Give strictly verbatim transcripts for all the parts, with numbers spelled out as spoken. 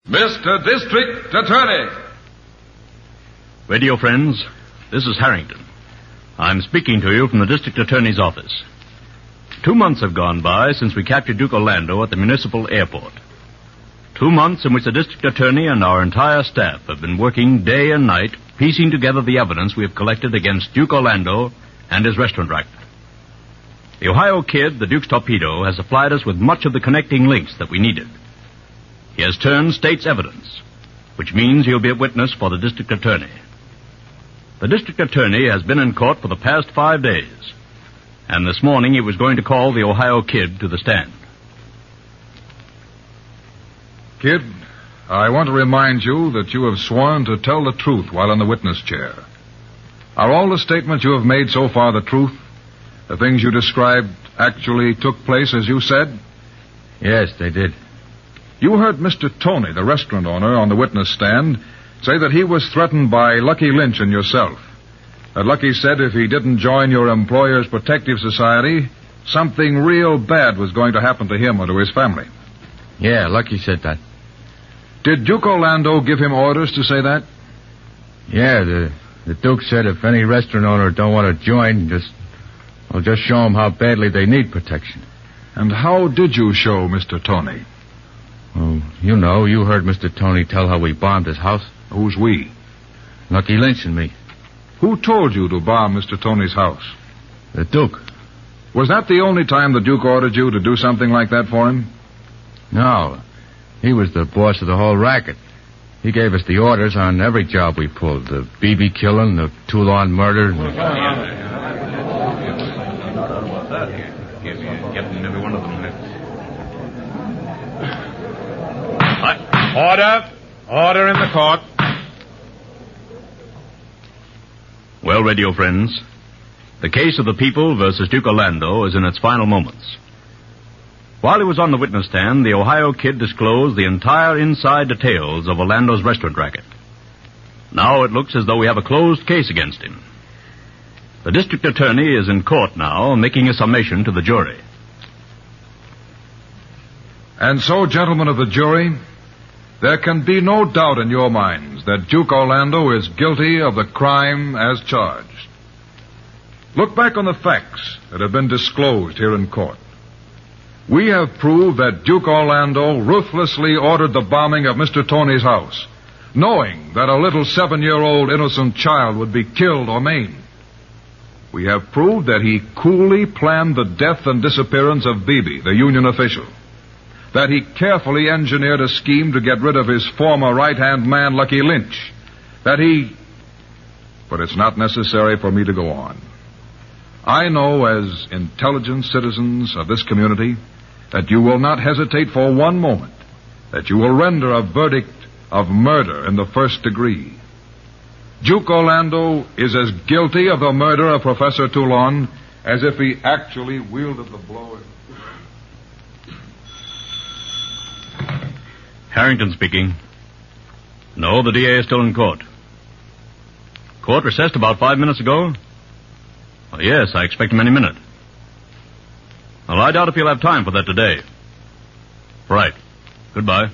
Mister District Attorney. Radio friends, this is Harrington. I'm speaking to you from the District Attorney's office. Two months have gone by since we captured Duke Orlando at the municipal airport. Two months in which the District Attorney and our entire staff have been working day and night, piecing together the evidence we have collected against Duke Orlando and his restaurant racket. The Ohio Kid, the Duke's torpedo, has supplied us with much of the connecting links that we needed. He has turned state's evidence, which means he'll be a witness for the District Attorney. The District Attorney has been in court for the past five days, and this morning he was going to call the Ohio Kid to the stand. Kid, I want to remind you that you have sworn to tell the truth while in the witness chair. Are all the statements you have made so far the truth? The things you described actually took place as you said? Yes, they did. You heard Mister Tony, the restaurant owner, on the witness stand, say that he was threatened by Lucky Lynch and yourself. That Lucky said if he didn't join your employer's protective society, something real bad was going to happen to him or to his family. Yeah, Lucky said that. Did Duke Orlando give him orders to say that? Yeah, the the Duke said if any restaurant owner don't want to join, just, well, just show them how badly they need protection. And how did you show Mister Tony? Oh, you know, you heard Mister Tony tell how we bombed his house. Who's we? Lucky Lynch and me. Who told you to bomb Mister Tony's house? The Duke. Was that the only time the Duke ordered you to do something like that for him? No. He was the boss of the whole racket. He gave us the orders on every job we pulled. The B B killing, the Toulon murder. And... Order. Order in the court. Well, radio friends, the case of the people versus Duke Orlando is in its final moments. While he was on the witness stand, the Ohio Kid disclosed the entire inside details of Orlando's restaurant racket. Now it looks as though we have a closed case against him. The district attorney is in court now, making a summation to the jury. And so, gentlemen of the jury, there can be no doubt in your minds that Duke Orlando is guilty of the crime as charged. Look back on the facts that have been disclosed here in court. We have proved that Duke Orlando ruthlessly ordered the bombing of Mister Tony's house, knowing that a little seven-year-old innocent child would be killed or maimed. We have proved that he coolly planned the death and disappearance of Beebe, the union official. That he carefully engineered a scheme to get rid of his former right-hand man, Lucky Lynch. That he... But it's not necessary for me to go on. I know, as intelligent citizens of this community, that you will not hesitate for one moment, that you will render a verdict of murder in the first degree. Duke Orlando is as guilty of the murder of Professor Toulon as if he actually wielded the blow. Harrington speaking. No, the D A is still in court. Court recessed about five minutes ago? Well, yes, I expect him any minute. Well, I doubt if he'll have time for that today. Right. Goodbye.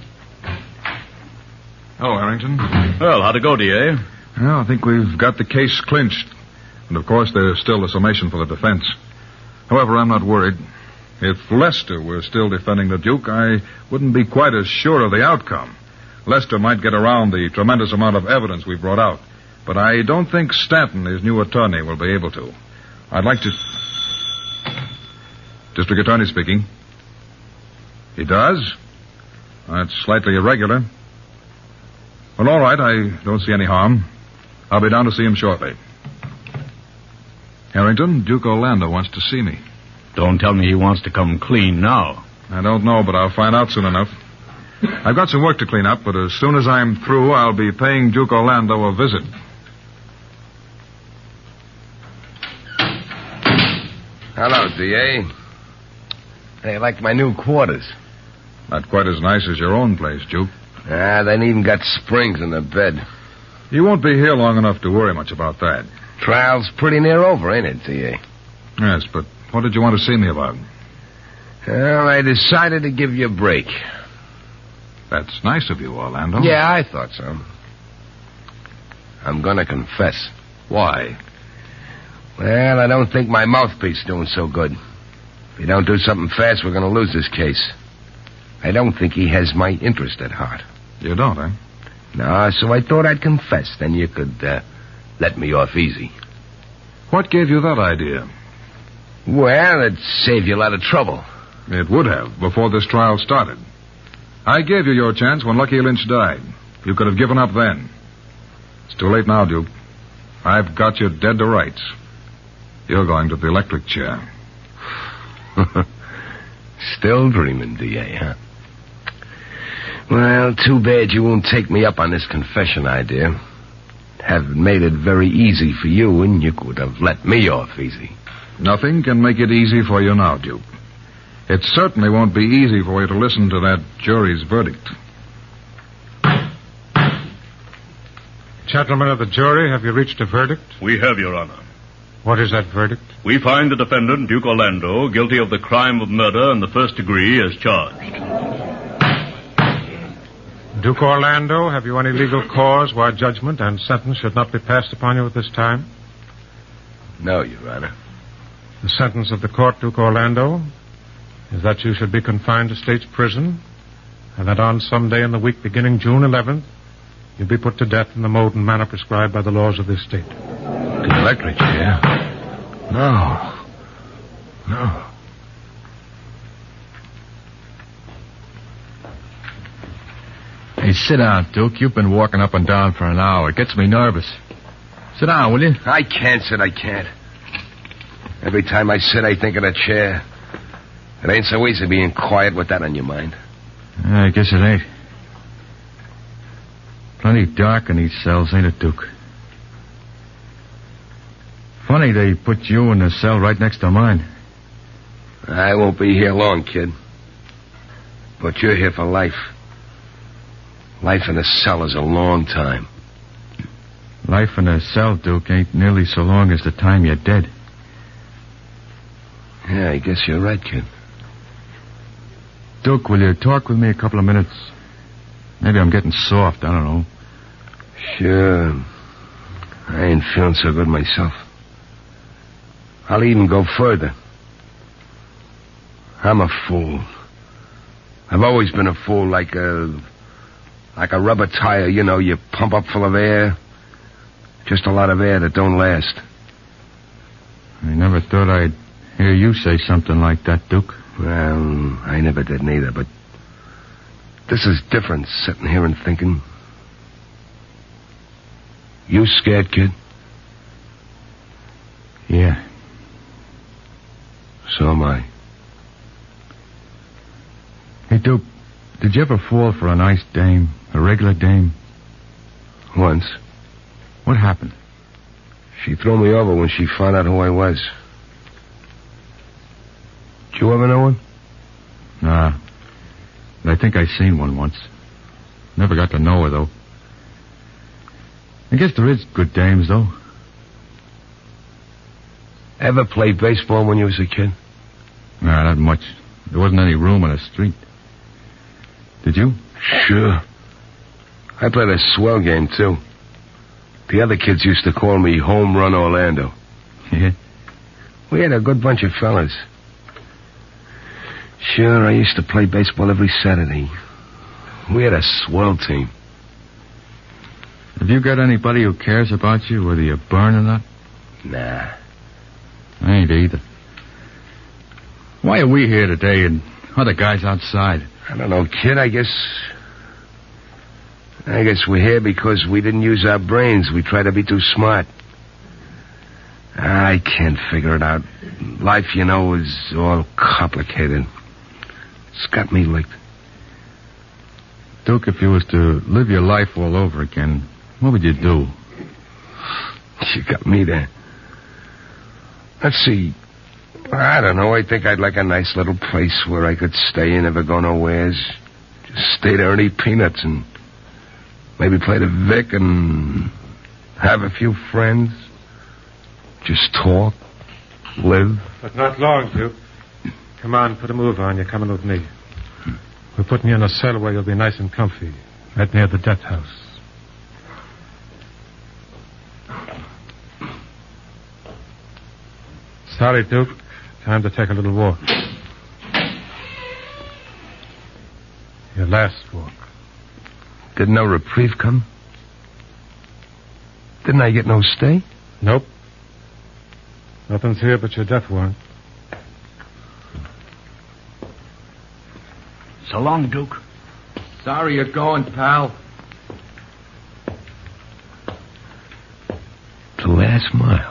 Hello, Harrington. Well, how'd it go, D A? Well, I think we've got the case clinched. And, of course, there's still a summation for the defense. However, I'm not worried. If Lester were still defending the Duke, I wouldn't be quite as sure of the outcome. Lester might get around the tremendous amount of evidence we brought out. But I don't think Stanton, his new attorney, will be able to. I'd like to... District Attorney speaking. He does? That's slightly irregular. Well, all right, I don't see any harm. I'll be down to see him shortly. Harrington, Duke Orlando wants to see me. Don't tell me he wants to come clean now. I don't know, but I'll find out soon enough. I've got some work to clean up, but as soon as I'm through, I'll be paying Duke Orlando a visit. Hello, D A. Hey, I like my new quarters. Not quite as nice as your own place, Duke. Ah, they even got springs in the bed. You won't be here long enough to worry much about that. Trial's pretty near over, ain't it, D A? Yes, but what did you want to see me about? Well, I decided to give you a break. That's nice of you, Orlando. Yeah, I thought so. I'm gonna confess. Why? Well, I don't think my mouthpiece is doing so good. If we don't do something fast, we're gonna lose this case. I don't think he has my interest at heart. You don't, eh? No, so I thought I'd confess. Then you could uh, let me off easy. What gave you that idea? Well, it'd save you a lot of trouble. It would have, before this trial started. I gave you your chance when Lucky Lynch died. You could have given up then. It's too late now, Duke. I've got you dead to rights. You're going to the electric chair. Still dreaming, D A, huh? Well, too bad you won't take me up on this confession idea. Have made it very easy for you, and you could have let me off easy. Nothing can make it easy for you now, Duke. It certainly won't be easy for you to listen to that jury's verdict. Gentlemen of the jury, have you reached a verdict? We have, Your Honor. What is that verdict? We find the defendant, Duke Orlando, guilty of the crime of murder in the first degree as charged. Duke Orlando, have you any legal cause why judgment and sentence should not be passed upon you at this time? No, Your Honor. The sentence of the court, Duke Orlando, is that you should be confined to state's prison, and that on some day in the week beginning June eleventh, you be put to death in the mode and manner prescribed by the laws of this state. The electric chair? No. No. Hey, sit down, Duke. You've been walking up and down for an hour. It gets me nervous. Sit down, will you? I can't sit, I can't. Every time I sit, I think of the chair. It ain't so easy being quiet with that on your mind. I guess it ain't. Plenty dark in these cells, ain't it, Duke? Funny they put you in the cell right next to mine. I won't be here long, kid. But you're here for life. Life in a cell is a long time. Life in a cell, Duke, ain't nearly so long as the time you're dead. Yeah, I guess you're right, kid. Duke, will you talk with me a couple of minutes? Maybe I'm getting soft, I don't know. Sure. I ain't feeling so good myself. I'll even go further. I'm a fool. I've always been a fool, like a... like a rubber tire, you know, you pump up full of air. Just a lot of air that don't last. I never thought I'd hear you say something like that, Duke. Well, I never did neither, but this is different, sitting here and thinking. You scared, kid? Yeah. So am I. Hey, Duke, did you ever fall for a nice dame, a regular dame? Once. What happened? She threw me over when she found out who I was. Did you ever know one? Nah. But I think I seen one once. Never got to know her, though. I guess there is good dames, though. Ever play baseball when you was a kid? Nah, not much. There wasn't any room on the street. Did you? Sure. I played a swell game, too. The other kids used to call me Home Run Orlando. Yeah? We had a good bunch of fellas. Sure, I used to play baseball every Saturday. We had a swell team. Have you got anybody who cares about you, whether you burn or not? Nah. I ain't either. Why are we here today and other guys outside? I don't know, kid. I guess... I guess we're here because we didn't use our brains. We tried to be too smart. I can't figure it out. Life, you know, is all complicated. It's got me licked. Duke, if you was to live your life all over again, what would you do? You got me there. Let's see. I don't know. I think I'd like a nice little place where I could stay and never go nowheres. Just stay there and eat peanuts and maybe play the Vic and have a few friends. Just talk. Live. But not long, Duke. Come on, put a move on. You're coming with me. We're putting you in a cell where you'll be nice and comfy, right near the death house. Sorry, Duke. Time to take a little walk. Your last walk. Did no reprieve come? Didn't I get no stay? Nope. Nothing's here but your death warrant. So long, Duke. Sorry you're going, pal. The last mile.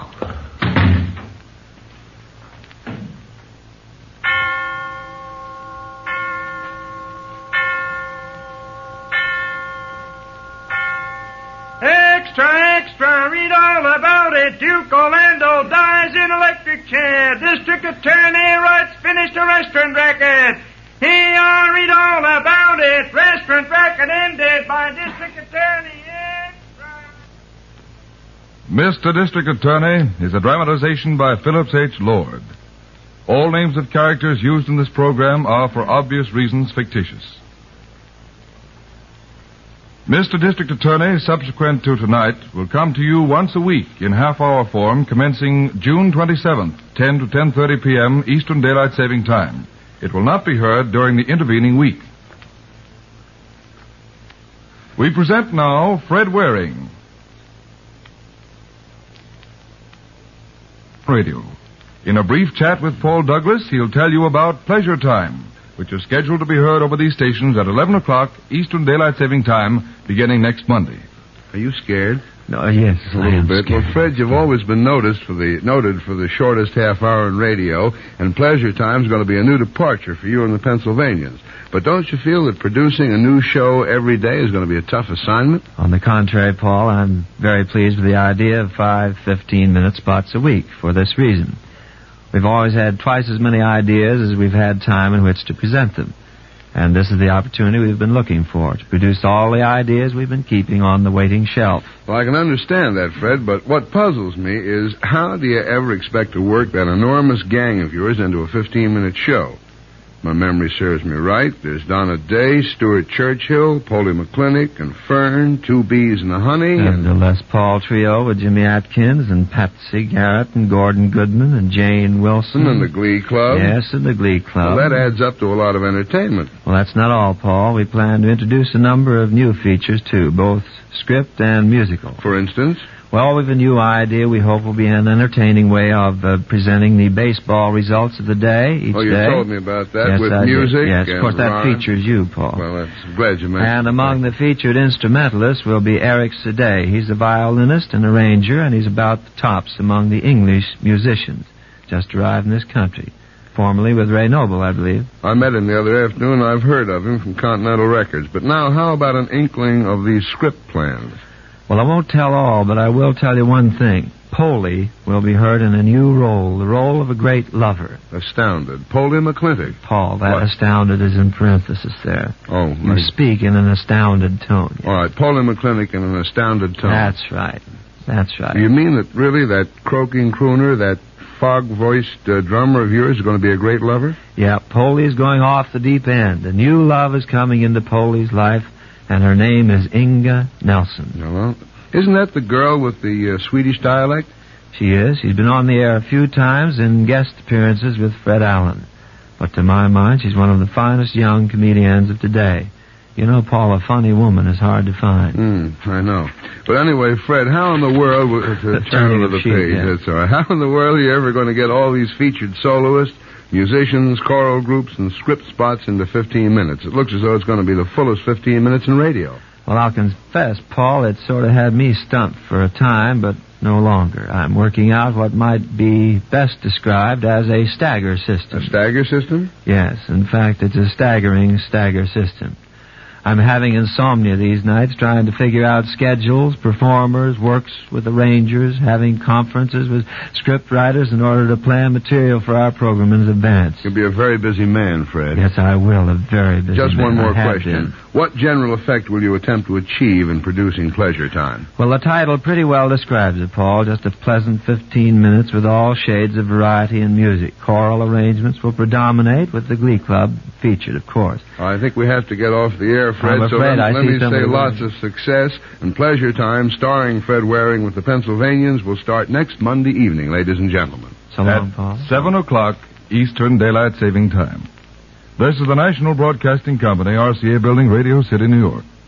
Extra, extra, read all about it. Duke Orlando dies in electric chair. District attorney writes finished a restaurant racket. Here, read all about it. Restaurant racket ended by district attorney. Extra. Mister District Attorney is a dramatization by Phillips H. Lord. All names of characters used in this program are, for obvious reasons, fictitious. Mister District Attorney, subsequent to tonight, will come to you once a week in half-hour form commencing June twenty-seventh, ten to ten thirty p.m. Eastern Daylight Saving Time. It will not be heard during the intervening week. We present now Fred Waring. Radio. In a brief chat with Paul Douglas, he'll tell you about Pleasure Time, which is scheduled to be heard over these stations at eleven o'clock Eastern Daylight Saving Time, beginning next Monday. Are you scared? No, yes, a little bit. Well, Fred, you've always been noticed for the noted for the shortest half hour in radio, and Pleasure Time's going to be a new departure for you and the Pennsylvanians. But don't you feel that producing a new show every day is going to be a tough assignment? On the contrary, Paul, I'm very pleased with the idea of five fifteen-minute spots a week for this reason. We've always had twice as many ideas as we've had time in which to present them. And this is the opportunity we've been looking for, to produce all the ideas we've been keeping on the waiting shelf. Well, I can understand that, Fred, but what puzzles me is how do you ever expect to work that enormous gang of yours into a fifteen-minute show? My memory serves me right. There's Donna Day, Stuart Churchill, Polly McClintock, and Fern, Two Bees and a Honey. And, and the Les Paul Trio with Jimmy Atkins and Patsy Garrett and Gordon Goodman and Jane Wilson. And the Glee Club. Yes, and the Glee Club. Well, that adds up to a lot of entertainment. Well, that's not all, Paul. We plan to introduce a number of new features, too, both script and musical. For instance? Well, we've a new idea we hope will be an entertaining way of uh, presenting the baseball results of the day each day. Oh, you day. told me about that yes, with I music. Did. Yes, and of course, that rhyme. features you, Paul. Well, that's, I'm glad you mentioned And among that. the featured instrumentalists will be Eric Sade. He's a violinist and arranger, and he's about the tops among the English musicians. Just arrived in this country. Formerly with Ray Noble, I believe. I met him the other afternoon. I've heard of him from Continental Records. But now, how about an inkling of these script plans? Well, I won't tell all, but I will tell you one thing. Polly will be heard in a new role, the role of a great lover. Astounded. Polly McClintock. Paul, that What? astounded is in parenthesis there. Oh, You nice. speak in an astounded tone. All right, Polly McClintock in an astounded tone. That's right. That's right. Do you mean that really that croaking crooner, that fog-voiced uh, drummer of yours is going to be a great lover? Yeah, Polly's going off the deep end. A new love is coming into Polly's life, and her name is Inga Nelson. Well, isn't that the girl with the uh, Swedish dialect? She is. She's been on the air a few times in guest appearances with Fred Allen. But to my mind, she's one of the finest young comedians of today. You know, Paul, a funny woman is hard to find. Hmm, I know. But anyway, Fred, how in the world... Uh, to turn to the Sheet, page, yeah. that's all right. How in the world are you ever going to get all these featured soloists, musicians, choral groups, and script spots into fifteen minutes? It looks as though it's going to be the fullest fifteen minutes in radio. Well, I'll confess, Paul, it sort of had me stumped for a time, but no longer. I'm working out what might be best described as a stagger system. A stagger system? Yes, in fact, it's a staggering stagger system. I'm having insomnia these nights, trying to figure out schedules, performers, works with arrangers, having conferences with script writers in order to plan material for our program in advance. You'll be a very busy man, Fred. Yes, I will, a very busy Just man. one more I have question. been. What general effect will you attempt to achieve in producing pleasure time? Well, the title pretty well describes it, Paul. Just a pleasant fifteen minutes with all shades of variety in music. Choral arrangements will predominate, with the Glee Club featured, of course. I think we have to get off the air, Fred. I'm so afraid let, I let see me say somebody lots waiting. of success. And Pleasure Time, starring Fred Waring with the Pennsylvanians, will start next Monday evening, ladies and gentlemen. So long, Paul. At seven o'clock Eastern Daylight Saving Time. This is the National Broadcasting Company, R C A Building, Radio City, New York.